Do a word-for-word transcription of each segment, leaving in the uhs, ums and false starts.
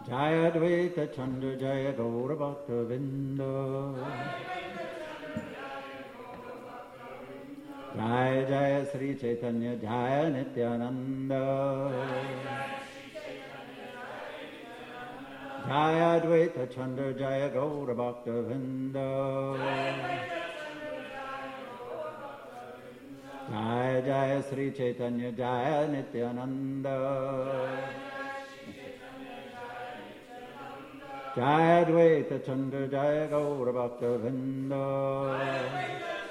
Jaya Dvaita Chandra Jaya Gaura Bhakta Vinda. Jaya Jaya Sri Chaitanya Jaya Nityananda. Jaya Dvaita Chandra Jaya Gaura Bhakta Vinda. Jaya Jaya Sri Chaitanya Jaya Nityananda. Jaya Dvaita Chandra Jaya Gaura Bhakta Vinda.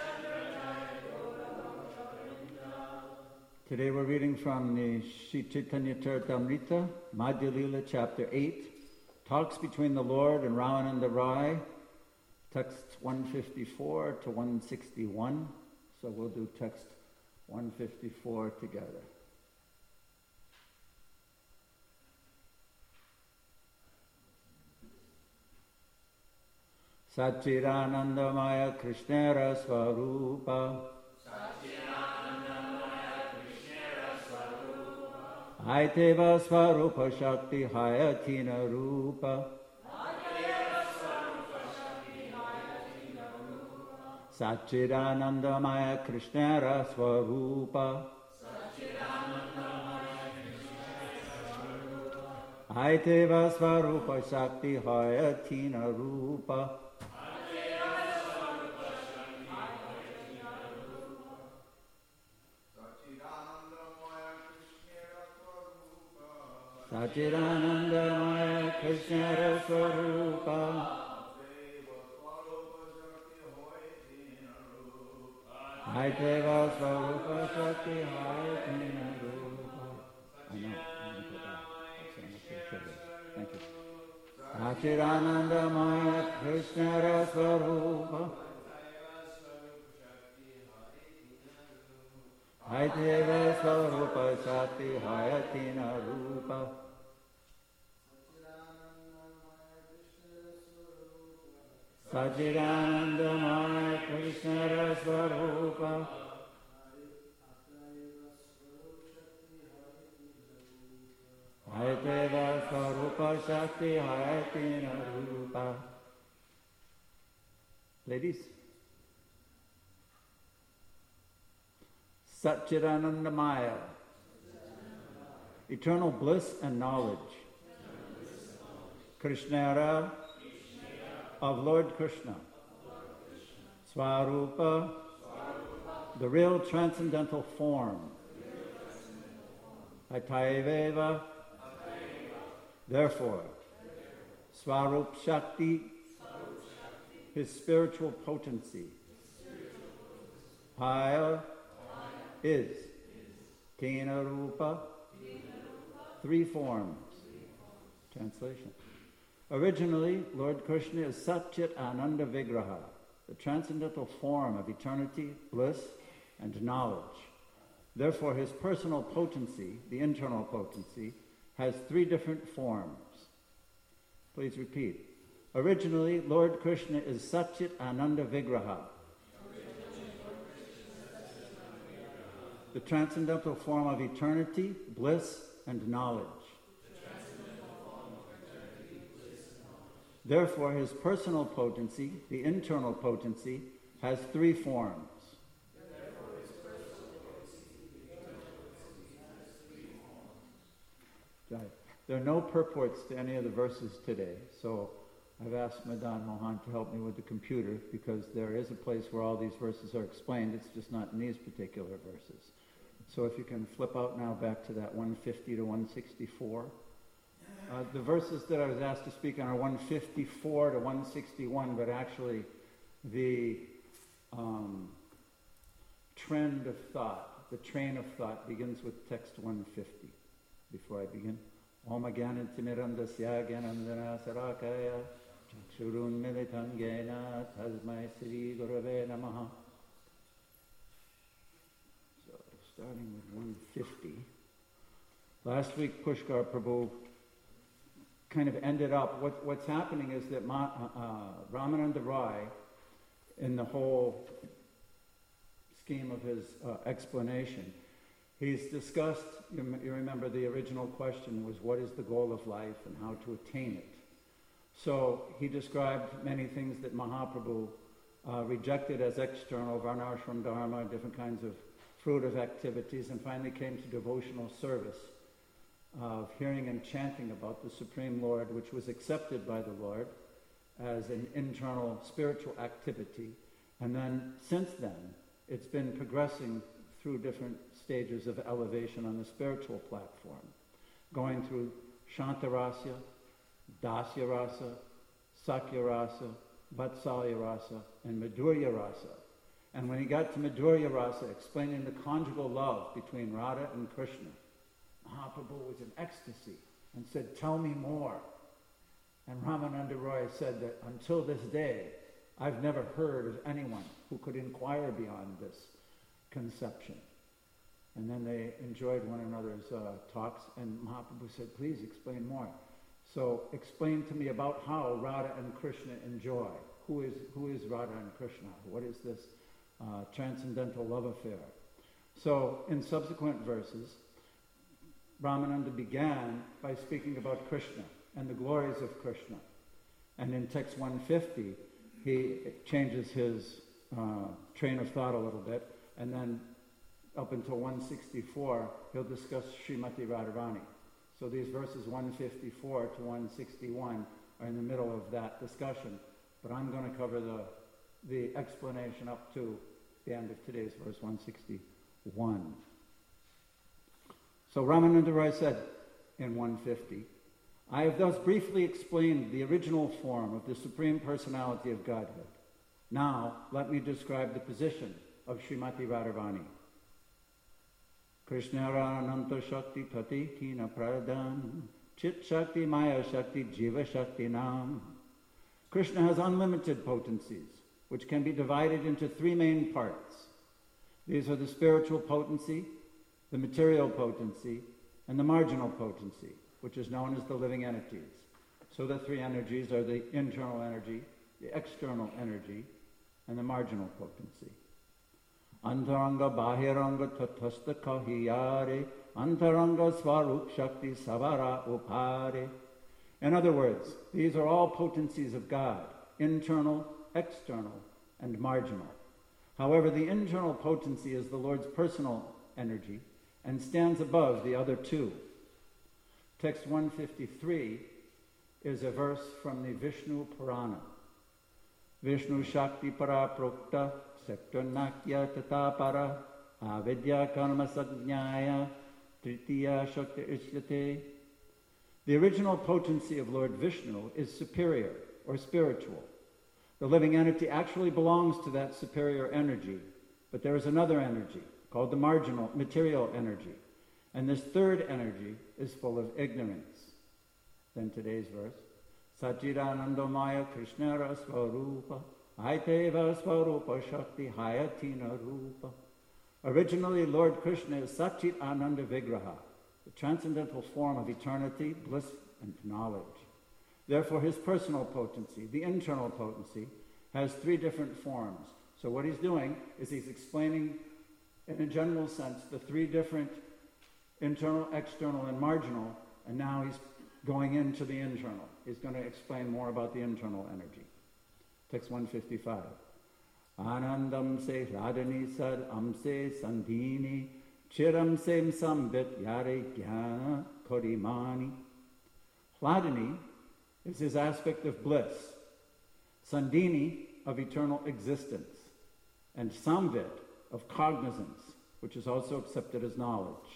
Today we're reading from the Sri Chaitanya Charitamrita, Madhya Lila, chapter eight, Talks between the Lord and Ramananda Rai, texts one fifty-four to one sixty-one. So we'll do text one fifty-four together. Satchidanandamaya Krishnara Swarupa Aiteva Swarupa Shakti Hayatina Rupa Satchidanandamaya Krishnara Swarupa Aiteva Swarupa Shakti Hayatina Rupa Satchidanandamaya Krishnara Swarupa Aiteva Swarupa Shakti Hayatina Rupa. I know. Thank you. Satchidanandamaya Krishnara Swarupa Aiteva Swarupa Shakti Hayatina Rupa Satchidanandamaya Krishnara Swarupa Aiteva Swarupa Shakti Hayatina Rupa. Ladies. Satchidanandamaya, eternal bliss and knowledge. Krishnara, of Lord Krishna. Swarupa, the real transcendental form. Atayaveva, therefore. Swarup Shakti, his spiritual potency. Paya, is. Tina Rupa, three forms. Translation. Originally, Lord Krishna is Satchit Ananda Vigraha, the transcendental form of eternity, bliss, and knowledge. Therefore, his personal potency, the internal potency, has three different forms. Please repeat. Originally, Lord Krishna is Satchit Ananda Vigraha, the transcendental form of eternity, bliss, and knowledge. Therefore, his personal potency, the internal potency, has three forms. There are no purports to any of the verses today, so I've asked Madan Mohan to help me with the computer because there is a place where all these verses are explained. It's just not in these particular verses. So if you can flip out now back to that one fifty to one sixty-four. Uh, the verses that I was asked to speak on are one fifty-four to one sixty-one, but actually the um, trend of thought, the train of thought begins with text one fifty. Before I begin, Om Agyanam Timirandasya Gyanandana Sarakaya Chakshurun Militam Gyena Tasmai Sri Gurave Namaha. So starting with one fifty. Last week Pushkar Prabhu kind of ended up, what, what's happening is that Ma, uh, uh, Ramananda Rai, in the whole scheme of his uh, explanation, He's discussed, you, you remember the original question was, what is the goal of life and how to attain it? So he described many things that Mahaprabhu uh, rejected as external, varnashram dharma, different kinds of fruitive activities, and finally came to devotional service of hearing and chanting about the Supreme Lord, which was accepted by the Lord as an internal spiritual activity. And then, since then, it's been progressing through different stages of elevation on the spiritual platform, going through Shantarasya, Dasya Rasa, Sakya Rasa, Vatsalya Rasa, and Madhurya Rasa. And when he got to Madhurya Rasa, explaining the conjugal love between Radha and Krishna, Mahaprabhu was in ecstasy and said, "Tell me more." And Ramananda Roy said that until this day, I've never heard of anyone who could inquire beyond this conception. And then they enjoyed one another's uh, talks, and Mahaprabhu said, "Please explain more." So explain to me about how Radha and Krishna enjoy. Who is, who is Radha and Krishna? What is this uh, transcendental love affair? So in subsequent verses, Ramananda began by speaking about Krishna and the glories of Krishna. And in text one fifty, he changes his uh, train of thought a little bit, and then up until one sixty-four, he'll discuss Srimati Radharani. So these verses one fifty-four to one sixty-one are in the middle of that discussion, but I'm going to cover the, the explanation up to the end of today's verse one sixty-one. So Ramananda Roy said in one fifty, "I have thus briefly explained the original form of the Supreme Personality of Godhead. Now let me describe the position of Srimati Radharani. Krishna Ananta Shakti Pati Tina Pradhan Chit Shakti Maya Shakti Jiva Shakti Nam. Krishna has unlimited potencies, which can be divided into three main parts. These are the spiritual potency, the material potency, and the marginal potency, which is known as the living entities. So the three energies are the internal energy, the external energy, and the marginal potency. Antaranga Bahiranga Tatasta Kahiyare Antaranga Swarup Shakti Savara Upare. In other words, these are all potencies of God, internal, external, and marginal. However, the internal potency is the Lord's personal energy and stands above the other two. Text one fifty-three is a verse from the Vishnu Purana. Vishnu Shakti Para Prokta Sekta Nakya Tata Para Avidya Karma Sajnaya Tritiya Shakti Ishyate. The original potency of Lord Vishnu is superior or spiritual. The living entity actually belongs to that superior energy, but there is another energy called the marginal material energy. And this third energy is full of ignorance. Then today's verse, Sachidanandamaya Krishna Rasvarupa Aiteva Swarupa Shakti Hayatina Rupa. Originally, Lord Krishna is Sachit Ananda Vigraha, the transcendental form of eternity, bliss, and knowledge. Therefore, his personal potency, the internal potency, has three different forms. So what he's doing is he's explaining, in a general sense, the three different internal, external, and marginal, and now he's going into the internal. He's going to explain more about the internal energy. Text one fifty-five. Anandam se radhani sad amse sandhini chiram sem sambit yare jnana korimani. Hladini is his aspect of bliss, Sandhini of eternal existence, and Samvit of cognizance, which is also accepted as knowledge.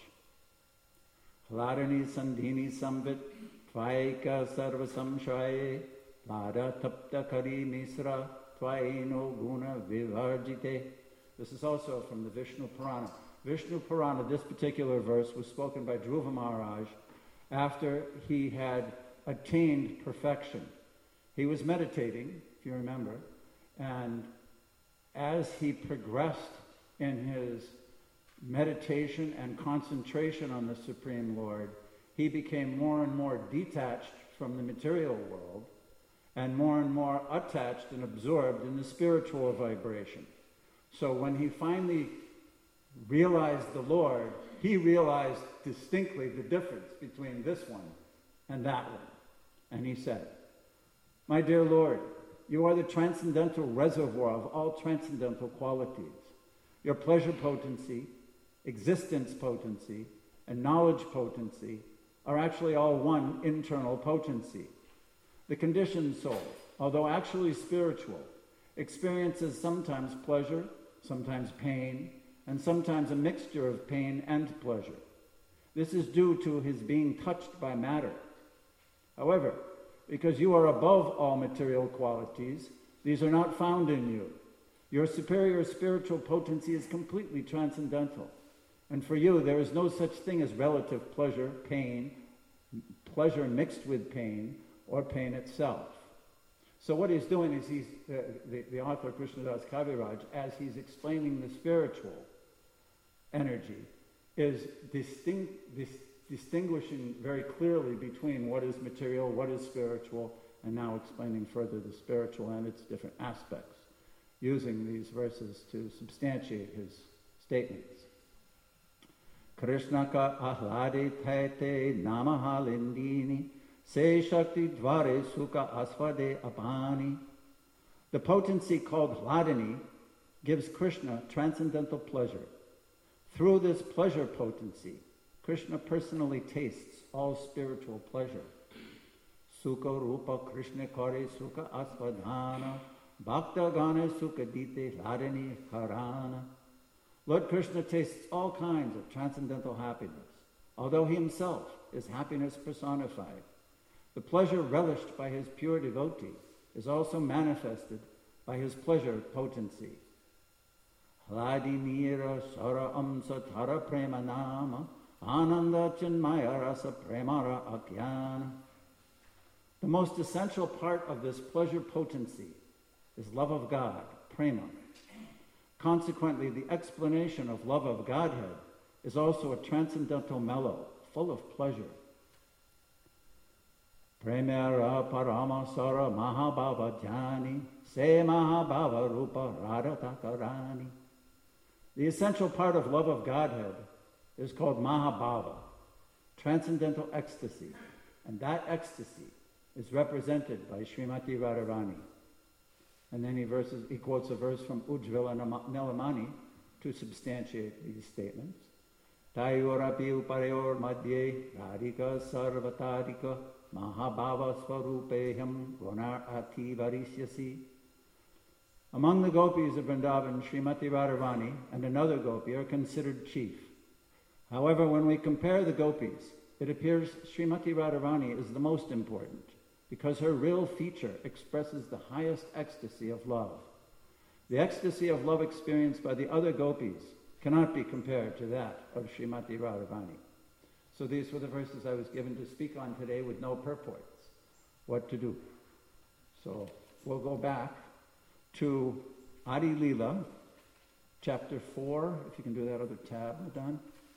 Hladini Sandhini Samvit Tvaika Sarva Samshaye Lada Tapta Kari Misra Tvaino Guna Vivarjite. This is also from the Vishnu Purana. Vishnu Purana, this particular verse was spoken by Dhruva Maharaj after he had attained perfection. He was meditating, if you remember, and as he progressed in his meditation and concentration on the Supreme Lord, he became more and more detached from the material world and more and more attached and absorbed in the spiritual vibration. So when he finally realized the Lord, he realized distinctly the difference between this one and that one. And he said, "My dear Lord, you are the transcendental reservoir of all transcendental qualities. Your pleasure potency, existence potency, and knowledge potency are actually all one internal potency. The conditioned soul, although actually spiritual, experiences sometimes pleasure, sometimes pain, and sometimes a mixture of pain and pleasure. This is due to his being touched by matter. However, because you are above all material qualities, these are not found in you. Your superior spiritual potency is completely transcendental. And for you, there is no such thing as relative pleasure, pain, pleasure mixed with pain, or pain itself." So what he's doing is he's, uh, the, the author Krishnadas Kaviraj, as he's explaining the spiritual energy, is distinct, dis, distinguishing very clearly between what is material, what is spiritual, and now explaining further the spiritual and its different aspects, using these verses to substantiate his statements. Krishna ka ahlade thayte namaha lindini se shakti dvare sukha asvade apani. The potency called Hladini gives Krishna transcendental pleasure. Through this pleasure potency, Krishna personally tastes all spiritual pleasure. Sukha rupa Krishna kare sukha asvadhana bhakta gana sukha dite Hladini harana. Lord Krishna tastes all kinds of transcendental happiness, although he himself is happiness personified. The pleasure relished by his pure devotee is also manifested by his pleasure potency. Hladimira sara amsa thara prema nama ananda chinmaya rasa premara akyana. The most essential part of this pleasure potency is love of God, prema. Consequently, the explanation of love of Godhead is also a transcendental mellow, full of pleasure. Premera paramasara mahabhava jnani se mahabhava rupa radhatakarani. The essential part of love of Godhead is called mahabhava, transcendental ecstasy, and that ecstasy is represented by Srimati Radharani. And then he, verses, he quotes a verse from Ujjvala Nilamani to substantiate these statements. Tayorapi upareyor madhye radhika sarvatadika mahabhava swarupeham gunar ati varisyasi. Among the gopis of Vrindavan, Srimati Radharani and another gopi are considered chief. However, when we compare the gopis, it appears Srimati Radharani is the most important, because her real feature expresses the highest ecstasy of love. The ecstasy of love experienced by the other gopis cannot be compared to that of Srimati Radharani. So these were the verses I was given to speak on today with no purports. What to do? So we'll go back to Adi Leela, chapter four, if you can do that other tab, Madan.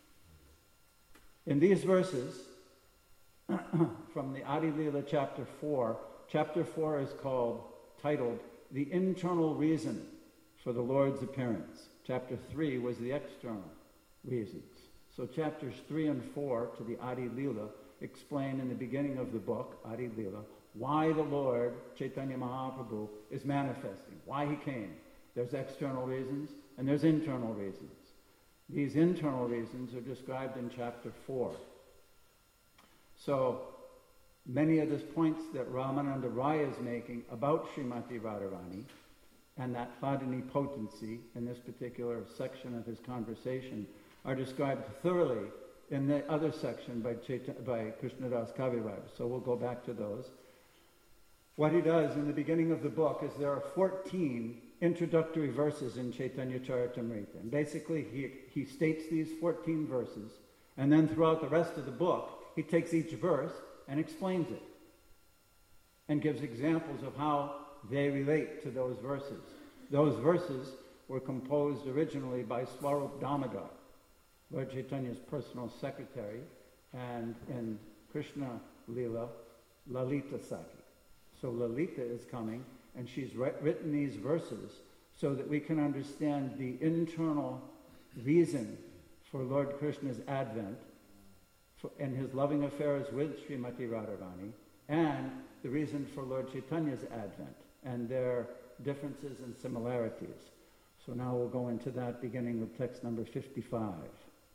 In these verses, from the Adi Leela chapter four. Chapter four is called, titled, The Internal Reason for the Lord's Appearance. Chapter three was the external reasons. So chapters three and four to the Adi Leela explain in the beginning of the book, Adi Leela, why the Lord, Chaitanya Mahaprabhu, is manifesting, why he came. There's external reasons and there's internal reasons. These internal reasons are described in chapter four. So, many of the points that Ramananda Rai is making about Srimati Radharani and that Hladini potency in this particular section of his conversation are described thoroughly in the other section by, Chaita- by Krishnadas Kaviraj. So we'll go back to those. What he does in the beginning of the book is there are fourteen introductory verses in Chaitanya Charitamrita. And basically he, he states these fourteen verses, and then throughout the rest of the book, he takes each verse and explains it and gives examples of how they relate to those verses. Those verses were composed originally by Swarup Damodar, Lord Chaitanya's personal secretary, and in Krishna Leela, Lalita Saki. So Lalita is coming, and she's written these verses so that we can understand the internal reason for Lord Krishna's advent for, and his loving affairs with Srimati Radharani, and the reason for Lord Chaitanya's advent and their differences and similarities. So now we'll go into that beginning with text number fifty-five.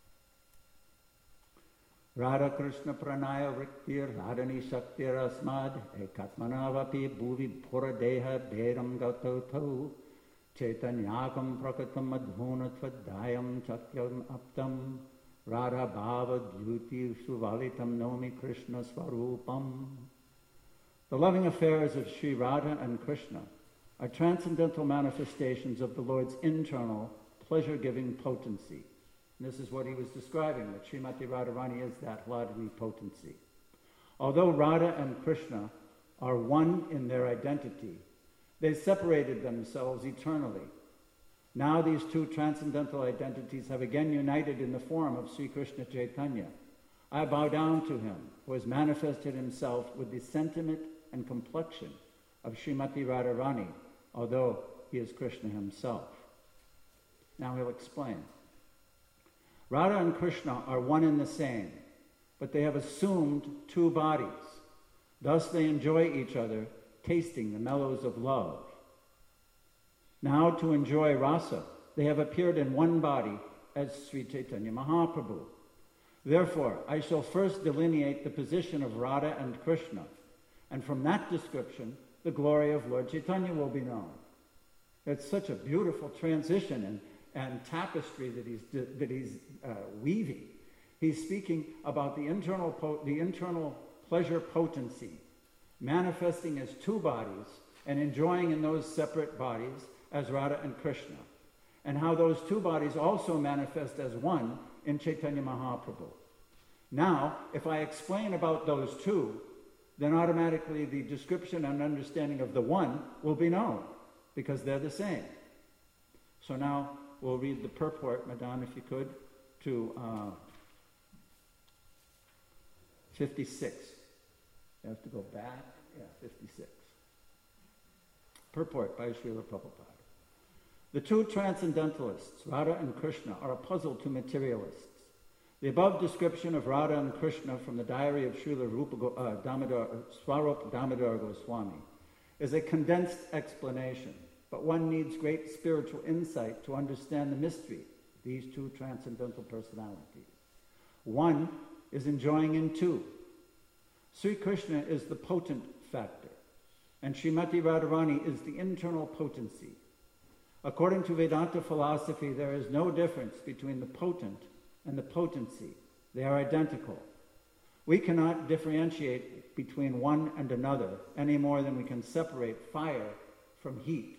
Radha Krishna Pranaya Vriktir Radhani Shaktir Asmad Ekatmanavapi Bhuvi Puradeha Bedam Gatoto Chaitanyakam Prakatam Adhuna Tvadayam Chakyam Aptam Radha Bhava Dhyuti Suvalitam Nomi Krishna Svarupam. The loving affairs of Sri Radha and Krishna are transcendental manifestations of the Lord's internal, pleasure-giving potency. And this is what he was describing, that Srimati Radharani is that Hladri potency. Although Radha and Krishna are one in their identity, they separated themselves eternally. Now these two transcendental identities have again united in the form of Sri Krishna Chaitanya. I bow down to him, who has manifested himself with the sentiment and complexion of Srimati Radharani, although he is Krishna himself. Now he'll explain. Radha and Krishna are one and the same, but they have assumed two bodies. Thus they enjoy each other, tasting the mellows of love. Now to enjoy rasa, they have appeared in one body as Sri Chaitanya Mahaprabhu. Therefore, I shall first delineate the position of Radha and Krishna, and from that description, the glory of Lord Chaitanya will be known. It's such a beautiful transition and, and tapestry that he's, that he's uh, weaving. He's speaking about the internal, po- the internal pleasure potency, manifesting as two bodies and enjoying in those separate bodies as Radha and Krishna, and how those two bodies also manifest as one in Chaitanya Mahaprabhu. Now, if I explain about those two, then automatically the description and understanding of the one will be known, because they're the same. So now we'll read the purport, Madan, if you could, to uh, fifty-six. You have to go back. Yeah, fifty-six. Purport by Srila Prabhupada. The two transcendentalists, Radha and Krishna, are a puzzle to materialists. The above description of Radha and Krishna from the diary of Srila Rupa, uh, Damodar, Swarup Damodar Goswami is a condensed explanation, but one needs great spiritual insight to understand the mystery of these two transcendental personalities. One is enjoying in two. Sri Krishna is the potent factor, and Srimati Radharani is the internal potency. According to Vedanta philosophy, there is no difference between the potent and the potency. They are identical. We cannot differentiate between one and another any more than we can separate fire from heat.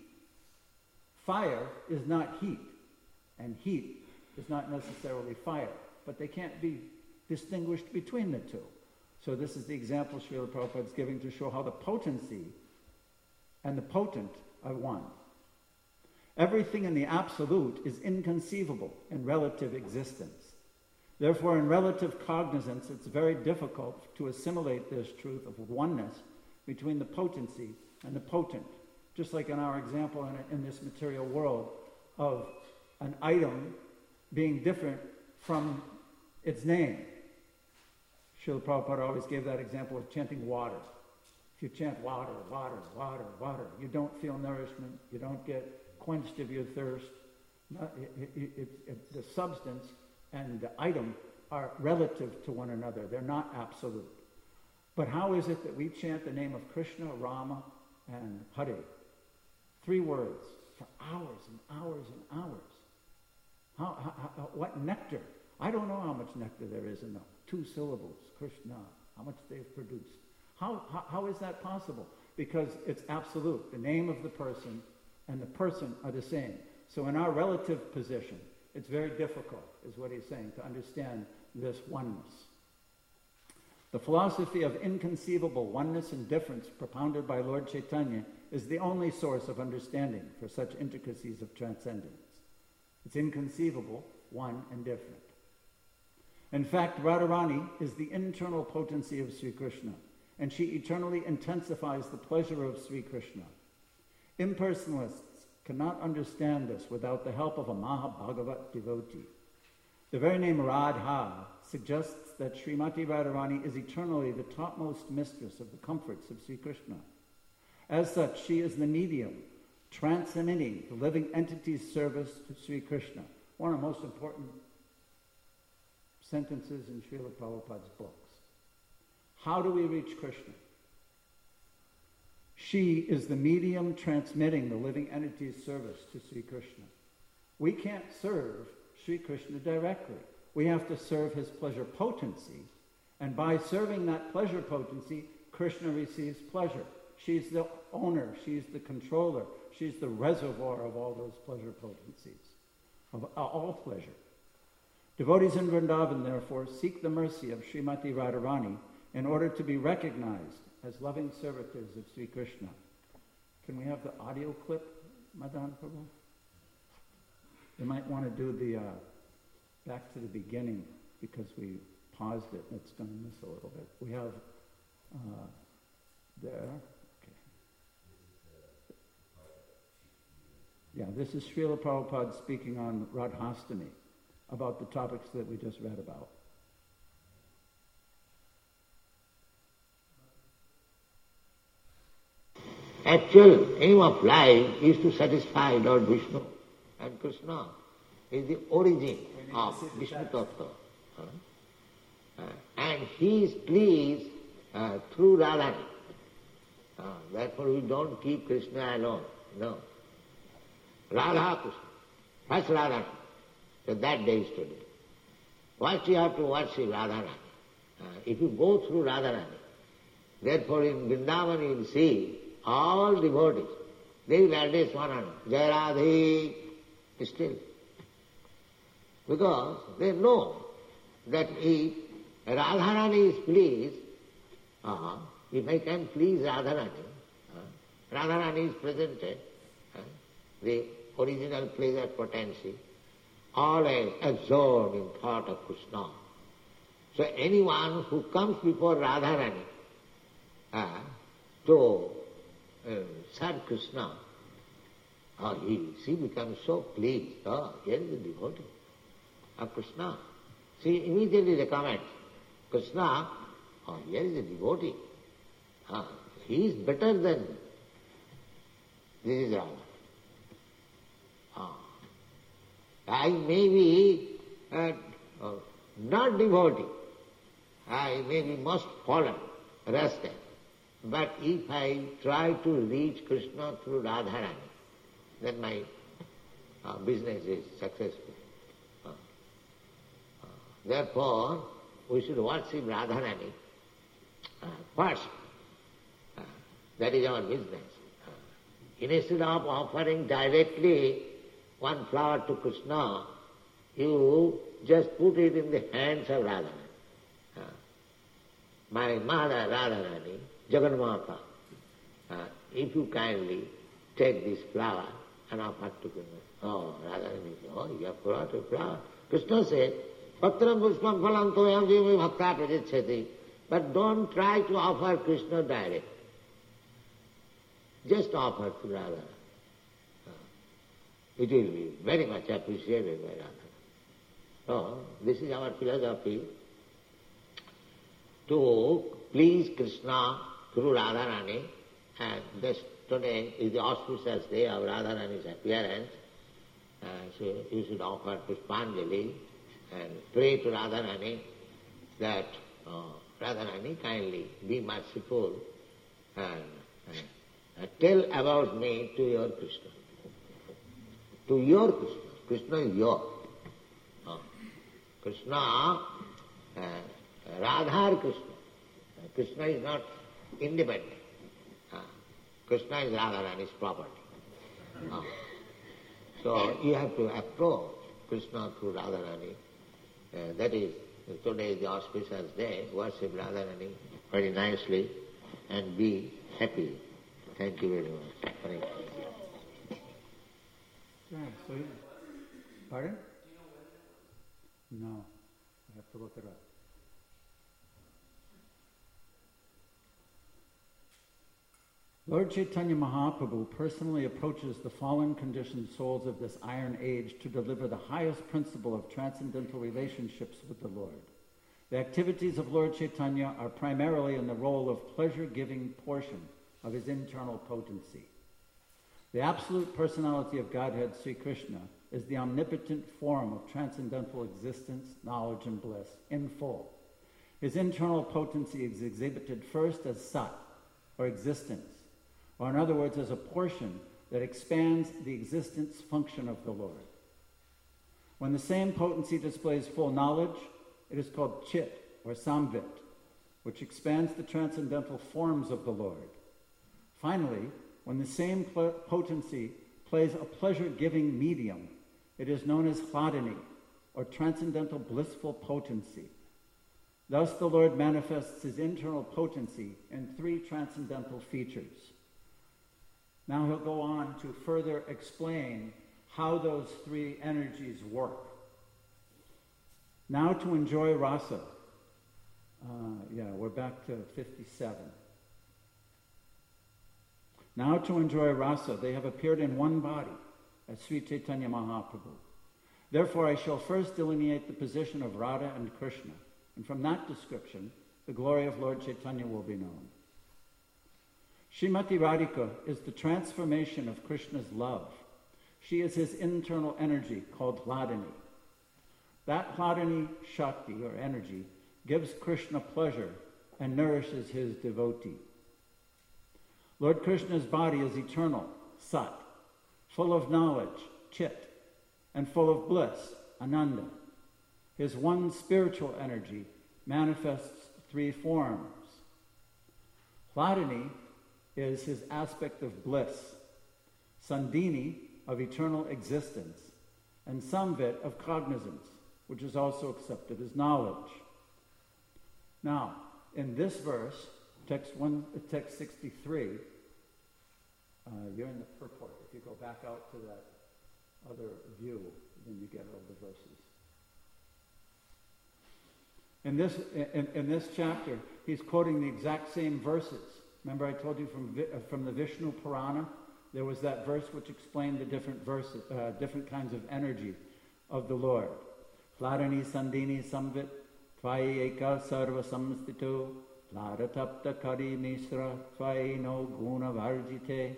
Fire is not heat, and heat is not necessarily fire, but they can't be distinguished between the two. So this is the example Srila Prabhupada is giving to show how the potency and the potent are one. Everything in the absolute is inconceivable in relative existence. Therefore, in relative cognizance, it's very difficult to assimilate this truth of oneness between the potency and the potent. Just like in our example in, in this material world of an item being different from its name. Srila Prabhupada always gave that example of chanting water. If you chant water, water, water, water, you don't feel nourishment, you don't get quenched of your thirst. It, it, it, it, the substance and the item are relative to one another. They're not absolute. But how is it that we chant the name of Krishna, Rama, and Hare? Three words for hours and hours and hours. How, how, how, what nectar? I don't know how much nectar there is in them. Two syllables, Krishna, how much they've produced. How, how, how is that possible? Because it's absolute. The name of the person and the person are the same. So in our relative position, it's very difficult, is what he's saying, to understand this oneness. The philosophy of inconceivable oneness and difference propounded by Lord Chaitanya is the only source of understanding for such intricacies of transcendence. It's inconceivable, one and different. In fact, Radharani is the internal potency of Sri Krishna, and she eternally intensifies the pleasure of Sri Krishna. Impersonalists cannot understand this without the help of a Mahabhagavat devotee. The very name Radha suggests that Srimati Radharani is eternally the topmost mistress of the comforts of Sri Krishna. As such, she is the medium, transcending the living entity's service to Sri Krishna. One of the most important sentences in Srila Prabhupada's books. How do we reach Krishna? She is the medium transmitting the living entity's service to Sri Krishna. We can't serve Sri Krishna directly. We have to serve his pleasure potency, and by serving that pleasure potency, Krishna receives pleasure. She's the owner, she's the controller, she's the reservoir of all those pleasure potencies, of all pleasure. Devotees in Vrindavan, therefore, seek the mercy of Srimati Radharani in order to be recognized as loving servitors of Sri Krishna. Can we have the audio clip, Madan Prabhu? You might want to do the uh, back to the beginning because we paused it and it's going to miss a little bit. We have uh, there. Okay. Yeah, this is Srila Prabhupada speaking on Radhastami, about the topics that we just read about. Actual aim of life is to satisfy Lord Vishnu, and Krishna is the origin of Vishnu Tattva. Uh, uh, and he is pleased uh, through Radharani. Uh, therefore we don't keep Krishna alone. No. Radha Krishna. First Radharani. So that day is today. First you have to worship Radharani. Uh, if you go through Radharani, therefore in Vrindavan you will see all devotees, they will address one another. Jai Radhe, still. Because they know that if Radharani is pleased, uh, if I can please Radharani, uh, Radharani is presented, uh, the original pleasure potency, always absorbed in thought of Krishna. So anyone who comes before Radharani uh, to uh, serve Krishna, oh, he, she becomes so pleased. Oh, here is a devotee of Krishna. She immediately recommends Krishna, oh, here is a devotee. Ah, he is better than this is Radha. Ah. I may be uh, uh, not devotee. I may be most fallen, rascal. But if I try to reach Krishna through Radharani, then my uh, business is successful. Uh, uh, therefore, we should worship Radharani uh, first. Uh, that is our business. Uh, instead of offering directly one flower to Krishna, you just put it in the hands of Radharani. Uh, my mother Radharani, Jagannatha, uh, if you kindly take this flower and offer to Krishna. Oh, Radharani said, oh, you have brought a flower. Krishna said, Patram pushpam phalam toyam jivami bhakta prajachati. But don't try to offer Krishna direct. Just offer to Radharani. It will be very much appreciated by Radharani. So, this is our philosophy, to please Krishna through Radharani, and this today is the auspicious day of Radharani's appearance. Uh, so you should offer Pushpanjali and pray to Radharani that uh, Radharani kindly be merciful and uh, tell about me to your Krishna. To your Krishna. Krishna is your. Uh, Krishna, uh, Radha Krishna. Uh, Krishna is not independent. Uh, Krishna is Radharani's property. Uh, so you have to approach Krishna through Radharani. Uh, that is, today is the auspicious day. Worship Radharani very nicely and be happy. Thank you very much. Thank you. Yeah, so you, pardon? No, I have to look it up. Lord Chaitanya Mahaprabhu personally approaches the fallen conditioned souls of this iron age to deliver the highest principle of transcendental relationships with the Lord. The activities of Lord Chaitanya are primarily in the role of pleasure-giving portion of his internal potency. The absolute personality of Godhead, Sri Krishna, is the omnipotent form of transcendental existence, knowledge, and bliss in full. His internal potency is exhibited first as sat, or existence, or in other words, as a portion that expands the existence function of the Lord. When the same potency displays full knowledge, it is called chit, or samvit, which expands the transcendental forms of the Lord. Finally, when the same pl- potency plays a pleasure-giving medium, it is known as hladini, or transcendental blissful potency. Thus the Lord manifests his internal potency in three transcendental features. Now he'll go on to further explain how those three energies work. Now to enjoy rasa. Uh, yeah, we're back to fifty-seven. Now to enjoy rasa, they have appeared in one body as Sri Chaitanya Mahaprabhu. Therefore I shall first delineate the position of Radha and Krishna, and from that description, the glory of Lord Chaitanya will be known. Srimati Radhika is the transformation of Krishna's love. She is his internal energy called Hladini. That Hladini Shakti, or energy, gives Krishna pleasure and nourishes his devotee. Lord Krishna's body is eternal, Sat, full of knowledge, Chit, and full of bliss, Ananda. His one spiritual energy manifests three forms. Hladini is his aspect of bliss, Sandini of eternal existence, and Samvit of cognizance, which is also accepted as knowledge. Now, in this verse, text one, text sixty-three, uh, you're in the purport. If you go back out to that other view, then you get all the verses. In this, in, in this chapter, he's quoting the exact same verses. Remember I told you from, from the Vishnu Purana, there was that verse which explained the different verses, uh, different kinds of energy of the Lord. Hladini Sandini Samvit, Tvai Eka Sarva Samstito, Hladratapta Kari Misra, Tvai No Guna Varjite.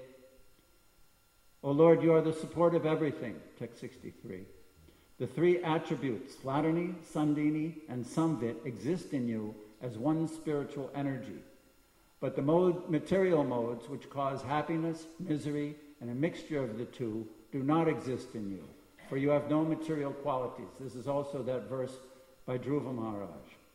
O Lord, you are the support of everything, text sixty-three. The three attributes, Hladini, Sandini, and Samvit, exist in you as one spiritual energy. But the mode, material modes which cause happiness, misery, and a mixture of the two do not exist in you, for you have no material qualities. This is also that verse by Dhruva Maharaj.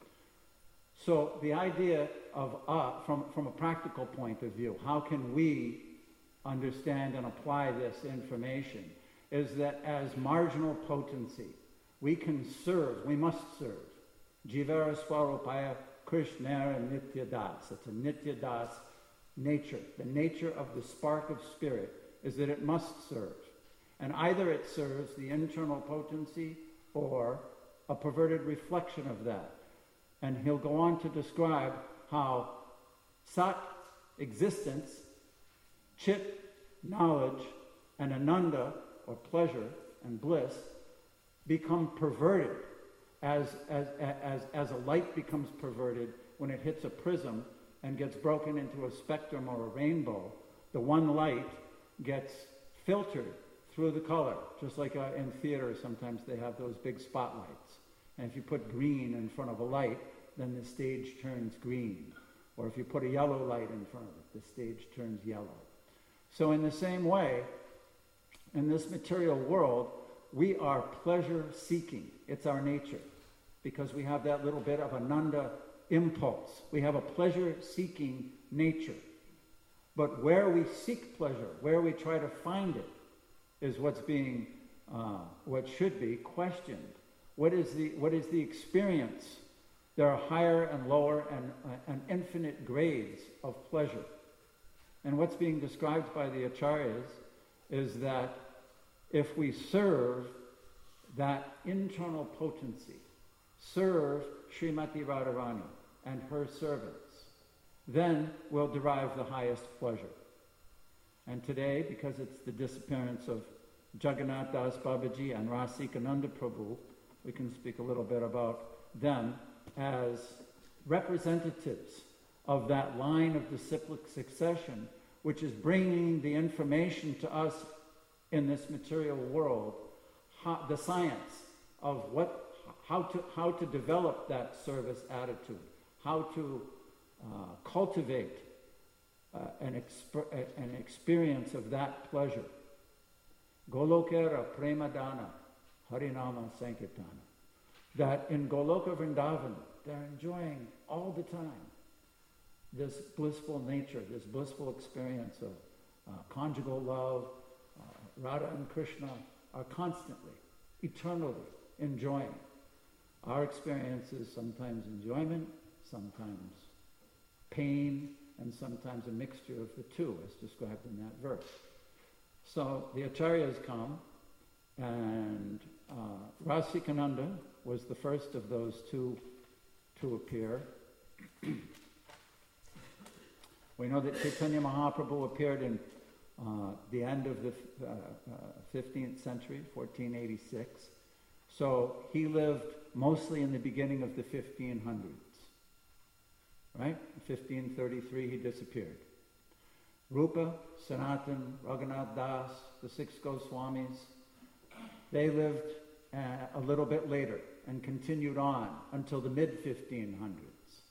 So the idea of, uh, from, from a practical point of view, how can we understand and apply this information, is that as marginal potency, we can serve, we must serve. Jivara Swarupaya Krishnara Nitya Das. It's a Nitya Das nature. The nature of the spark of spirit is that it must serve. And either it serves the internal potency or a perverted reflection of that. And he'll go on to describe how Sat, existence, Chit, knowledge, and Ananda, or pleasure and bliss, become perverted as, as, as, as a light becomes perverted when it hits a prism and gets broken into a spectrum or a rainbow. The one light gets filtered through the color, just like uh, in theater sometimes they have those big spotlights. And if you put green in front of a light, then the stage turns green. Or if you put a yellow light in front of it, the stage turns yellow. So in the same way, in this material world, we are pleasure-seeking. It's our nature, because we have that little bit of Ananda impulse. We have a pleasure-seeking nature. But where we seek pleasure, where we try to find it, is what's being, uh, what should be questioned. What is the, what is the experience? There are higher and lower and, uh, and infinite grades of pleasure. And what's being described by the Acharyas is that if we serve that internal potency, serve Srimati Radharani and her servants, then we'll derive the highest pleasure. And today, because it's the disappearance of Jagannath Das Babaji and Rasikananda Prabhu, we can speak a little bit about them as representatives of that line of disciplic succession, which is bringing the information to us in this material world, how, the science of what, how to how to develop that service attitude, how to uh, cultivate uh, an, exp- an experience of that pleasure. Golokera Premadana Harinama Sankirtana. That in Goloka Vrindavan, they're enjoying all the time this blissful nature, this blissful experience of uh, conjugal love. uh, Radha and Krishna are constantly, eternally enjoying. Our experience is sometimes enjoyment, sometimes pain, and sometimes a mixture of the two, as described in that verse. So the Acharyas come, and uh, Rasikananda was the first of those two to appear. We know that Chaitanya Mahaprabhu appeared in uh, the end of the uh, uh, fifteenth century, fourteen eighty-six. So he lived mostly in the beginning of the fifteen hundreds. Right? In fifteen thirty-three he disappeared. Rupa, Sanatan, Raghunath Das, the six Goswamis, they lived uh, a little bit later and continued on until the mid fifteen hundreds.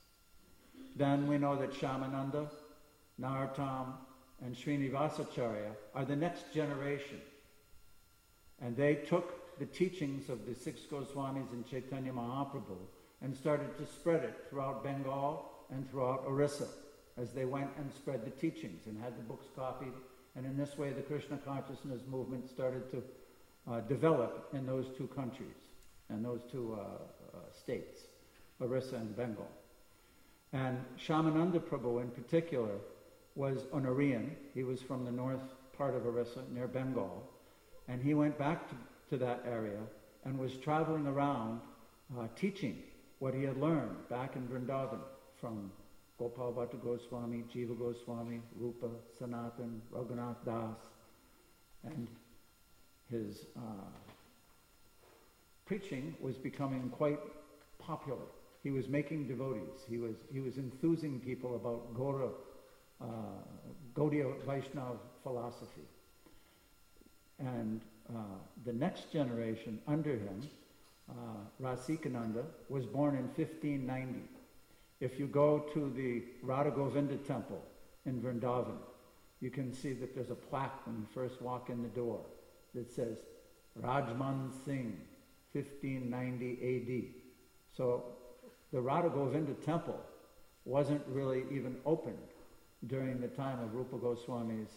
Then we know that Shyamananda, Narottam, and Srinivasacharya are the next generation. And they took the teachings of the six Goswamis and Chaitanya Mahaprabhu and started to spread it throughout Bengal and throughout Orissa as they went and spread the teachings and had the books copied. And in this way, the Krishna consciousness movement started to uh, develop in those two countries and those two uh, uh, states, Orissa and Bengal. And Shyamananda Prabhu in particular was Honorian. He was from the north part of Orissa, near Bengal. And he went back to, to that area and was traveling around uh, teaching what he had learned back in Vrindavan from Gopal Bhatta Goswami, Jiva Goswami, Rupa, Sanatan, Raghunath Das. And his uh, preaching was becoming quite popular. He was making devotees. He was he was enthusing people about Gaura, uh, Gaudiya Vaishnava philosophy. And uh, the next generation under him, uh, Rasikananda, was born in fifteen ninety. If you go to the Radha Govinda temple in Vrindavan, you can see that there's a plaque when you first walk in the door that says Rajman Singh, fifteen ninety A D. So the Radha Govinda temple wasn't really even opened during the time of Rupa Goswami's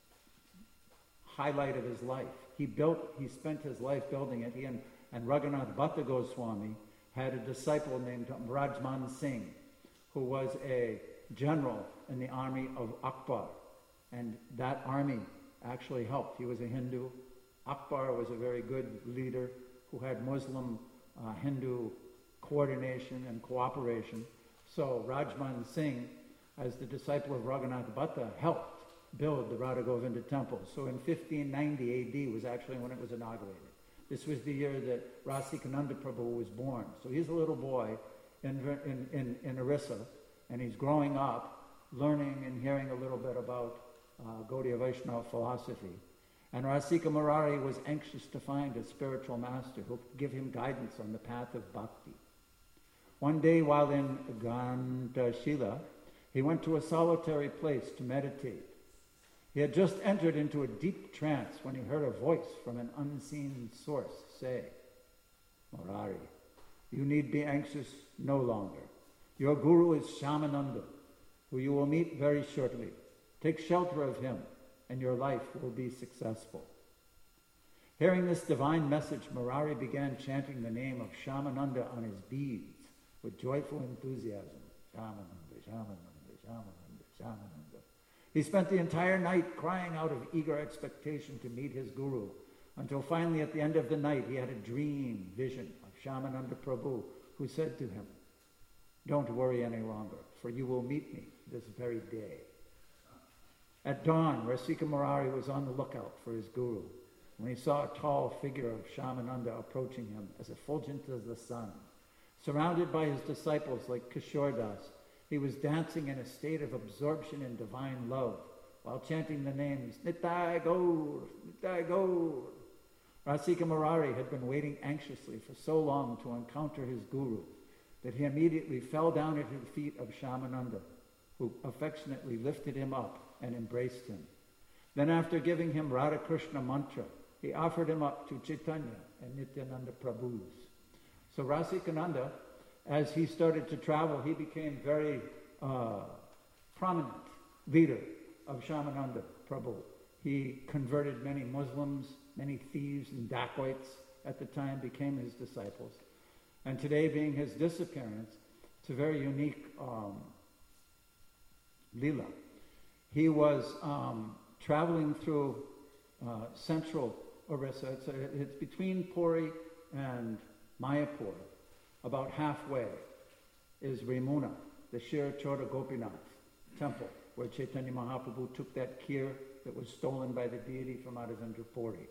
highlight of his life. He built, he spent his life building it. He and, and Raghunath Bhatta Goswami had a disciple named Rajman Singh, who was a general in the army of Akbar. And that army actually helped. He was a Hindu. Akbar was a very good leader who had Muslim uh, Hindu coordination and cooperation. So Rajman Singh, as the disciple of Raghunath Bhatta, helped build the Radha Govinda temple. So in fifteen ninety A D was actually when it was inaugurated. This was the year that Rasikananda Prabhu was born. So he's a little boy in, in, in, in Orissa, and he's growing up, learning and hearing a little bit about uh, Gaudiya Vaishnava philosophy. And Rasika Murari was anxious to find a spiritual master who could give him guidance on the path of bhakti. One day while in Gandhashila, he went to a solitary place to meditate. He had just entered into a deep trance when he heard a voice from an unseen source say, Murari, you need be anxious no longer. Your guru is Shyamananda, who you will meet very shortly. Take shelter of him, and your life will be successful. Hearing this divine message, Murari began chanting the name of Shyamananda on his beads with joyful enthusiasm. Shyamananda, Shyamananda, Shyamananda, Shyamananda. He spent the entire night crying out of eager expectation to meet his guru, until finally at the end of the night he had a dream vision of Shyamananda Prabhu, who said to him, don't worry any longer, for you will meet me this very day. At dawn, Rasika Murari was on the lookout for his guru when he saw a tall figure of Shamananda approaching him as effulgent as the sun. Surrounded by his disciples like Kishore Das, he was dancing in a state of absorption in divine love while chanting the names Nitai Gaur, Nitai Gaur. Rasika Murari had been waiting anxiously for so long to encounter his guru that he immediately fell down at the feet of Shamananda, who affectionately lifted him up and embraced him. Then after giving him Radha Krishna mantra, he offered him up to Chaitanya and Nityananda Prabhus. So Rasikananda, as he started to travel, he became very uh, prominent leader of Shamananda Prabhu. He converted many Muslims, many thieves and dacoits at the time became his disciples. And today, being his disappearance, it's a very unique um, lila. He was um, traveling through uh, central Orissa. It's, a, it's between Puri and Mayapur. About halfway is Remuna, the Shira Chora Gopinath temple, where Chaitanya Mahaprabhu took that kheer that was stolen by the deity from Adhavendra Puri.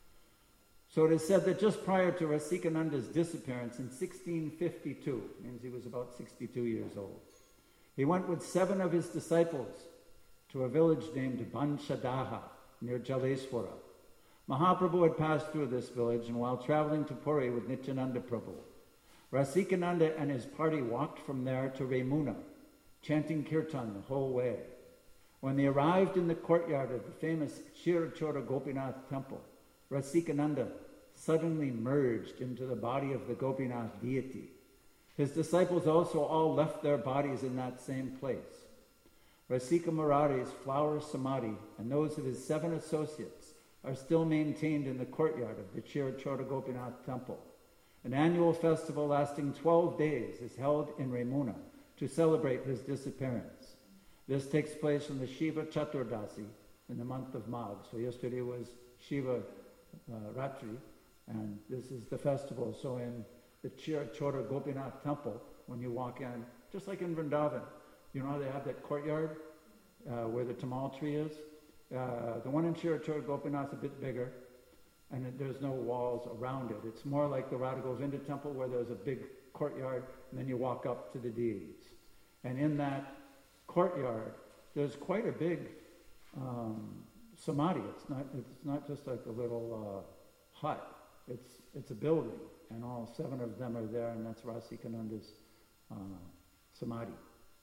So it is said that just prior to Rasikananda's disappearance in sixteen fifty-two, means he was about sixty-two years old, he went with seven of his disciples to a village named Banshadaha near Jaleswara. Mahaprabhu had passed through this village, and while traveling to Puri with Nityananda Prabhu, Rasikananda and his party walked from there to Remuna, chanting kirtan the whole way. When they arrived in the courtyard of the famous Shira Chora Gopinath temple, Rasikananda suddenly merged into the body of the Gopinath deity. His disciples also all left their bodies in that same place. Rasika Murari's flower samadhi and those of his seven associates are still maintained in the courtyard of the Shira Chora Gopinath temple. An annual festival lasting twelve days is held in Remuna to celebrate his disappearance. This takes place on the Shiva Chaturdasi in the month of Magh. So yesterday was Shiva uh, Ratri, and this is the festival. So in the Shira Chora Gopinath temple, when you walk in, just like in Vrindavan, you know how they have that courtyard uh, where the tamal tree is? Uh, the one in Shira Chora Gopinath is a bit bigger, and it, there's no walls around it. It's more like the Radha Govinda temple where there's a big courtyard, and then you walk up to the deities. And in that courtyard, there's quite a big um, samadhi. It's not, it's not just like a little uh, hut. It's, it's a building, and all seven of them are there, and that's Rasikananda's uh, samadhi.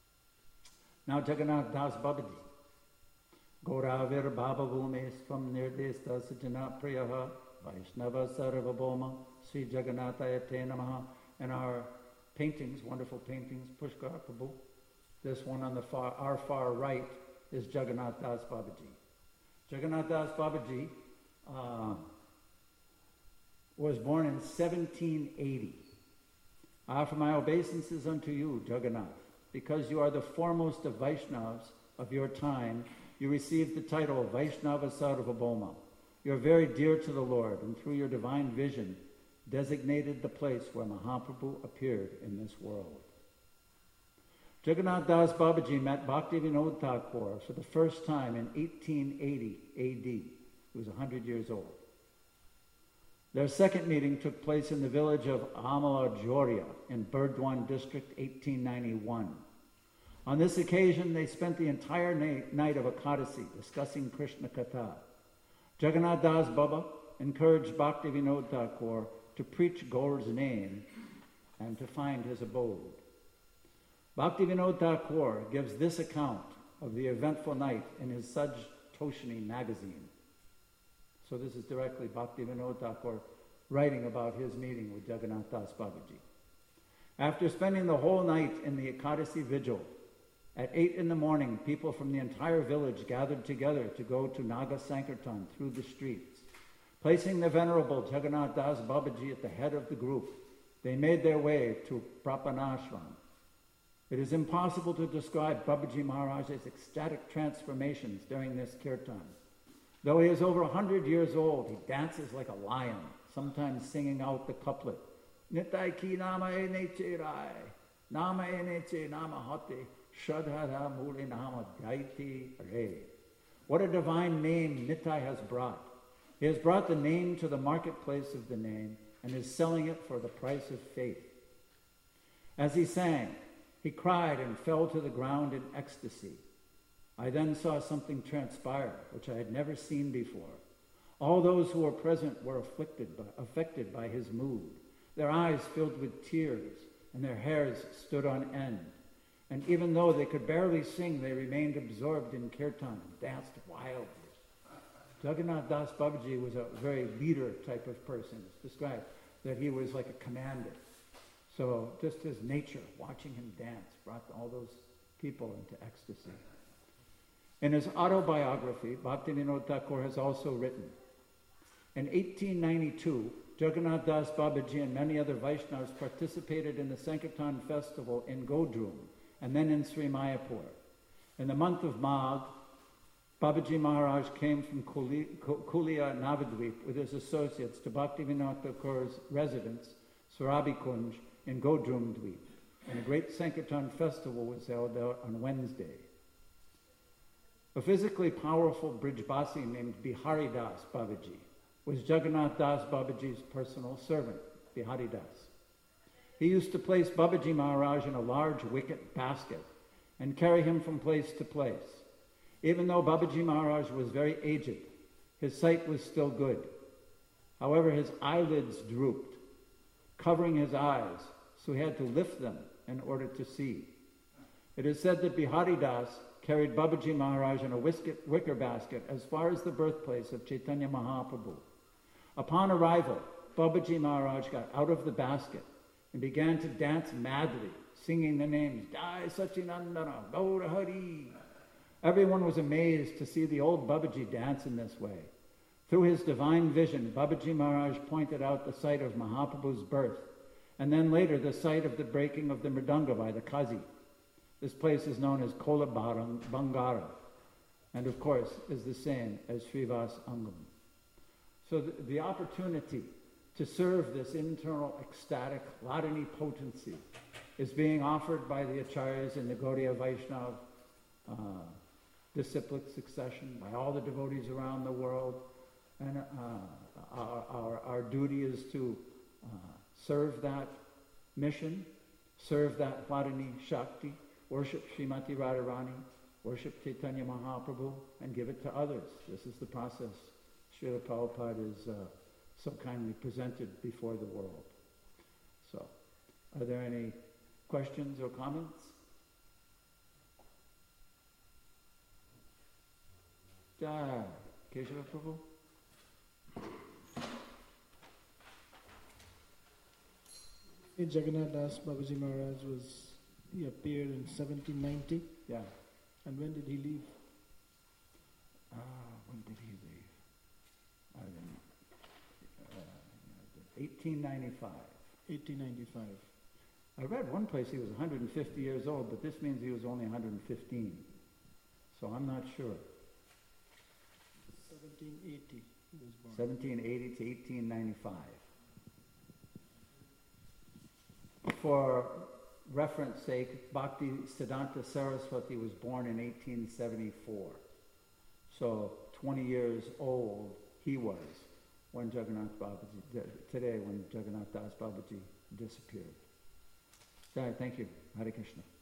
Now Jagannath Das Babaji. Gauravir Baba Bhumestvam Nirdesta Sajana Priyaha Vaishnava Sarvabhoma Sri Jagannataya Te Namaha. And our paintings, wonderful paintings, Pushkar Prabhu. This one on the far, our far right is Jagannath Das Babaji. Jagannath Das Babaji uh, was born in seventeen eighty. I offer my obeisances unto you, Jagannath, because you are the foremost of Vaishnavas of your time. You received the title of Vaishnava Sarvabhoma. You are very dear to the Lord, and through your divine vision, designated the place where Mahaprabhu appeared in this world. Jagannath Das Babaji met Bhaktivinoda Thakur for the first time in eighteen eighty A D. He was one hundred years old. Their second meeting took place in the village of Amala Joria in Burdwan district, eighteen ninety-one. On this occasion, they spent the entire na- night of Ekadasi discussing Krishna Katha. Jagannath Das Baba encouraged Bhaktivinoda Thakur to preach Gaur's name and to find his abode. Bhaktivinoda Thakur gives this account of the eventful night in his Saj Toshini magazine. So this is directly Bhaktivinoda Thakur writing about his meeting with Jagannath Das Babaji. After spending the whole night in the Ekadasi vigil, at eight in the morning, people from the entire village gathered together to go to Naga Sankirtan through the streets. Placing the venerable Jagannath Das Babaji at the head of the group, they made their way to Prapanashram. It is impossible to describe Babaji Maharaj's ecstatic transformations during this kirtan. Though he is over one hundred years old, he dances like a lion, sometimes singing out the couplet, Nitai ki nama e neche rai, nama e neche nama hate, Shadhara Muli Nama Daiti Re. What a divine name Nitai has brought. He has brought the name to the marketplace of the name and is selling it for the price of faith. As he sang, he cried and fell to the ground in ecstasy. I then saw something transpire, which I had never seen before. All those who were present were afflicted by, affected by his mood. Their eyes filled with tears, and their hairs stood on end. And even though they could barely sing, they remained absorbed in kirtan and danced wildly. Jagannath Das Babaji was a very leader type of person. It's described that he was like a commander. So just his nature, watching him dance, brought all those people into ecstasy. In his autobiography, Bhaktivinoda Thakur has also written, in eighteen ninety-two, Jagannath Das Babaji and many other Vaishnavas participated in the Sankirtan festival in Godrum and then in Sri Mayapur. In the month of Magh, Babaji Maharaj came from Kulia Navadvip with his associates to Bhaktivinoda Thakur's residence, Surabi Kunj, in Godrum Dweep, and a great Sankirtan festival was held there on Wednesday. A physically powerful Brijbasi named Bihari Das Babaji was Jagannath Das Babaji's personal servant, Bihari Das. He used to place Babaji Maharaj in a large wicket basket and carry him from place to place. Even though Babaji Maharaj was very aged, his sight was still good. However, his eyelids drooped, covering his eyes, so he had to lift them in order to see. It is said that Bihari Das carried Babaji Maharaj in a wicker basket as far as the birthplace of Chaitanya Mahaprabhu. Upon arrival, Babaji Maharaj got out of the basket and began to dance madly, singing the names, Jai Sachinandana, Gaura Hari. Everyone was amazed to see the old Babaji dance in this way. Through his divine vision, Babaji Maharaj pointed out the site of Mahaprabhu's birth, and then later the site of the breaking of the Mridanga by the Kazi. This place is known as Kola Bangara, and of course is the same as Srivas Angam. So the, the opportunity to serve this internal ecstatic Ladini potency is being offered by the Acharyas in the Gaudiya Vaishnava uh, disciplic succession, by all the devotees around the world. And uh, our, our, our duty is to uh, serve that mission, serve that Hladini Shakti, worship Srimati Radharani, worship Chaitanya Mahaprabhu, and give it to others. This is the process Srila Prabhupada is uh, so kindly presented before the world. So, are there any questions or comments? Jai Keshava Prabhu. Jagannath Das Babaji Maharaj was, he appeared in seventeen ninety. Yeah. And when did he leave? Ah, when did he leave? I don't know. Uh, eighteen ninety-five. eighteen ninety-five. I read one place he was one hundred fifty years old, but this means he was only one hundred fifteen. So I'm not sure. seventeen eighty he was born. seventeen eighty to eighteen ninety-five. For reference sake, Bhakti Siddhanta Saraswati was born in eighteen seventy-four. So twenty years old he was when Jagannath Babaji, today when Jagannath Das Babaji disappeared. Sorry, thank you. Hare Krishna.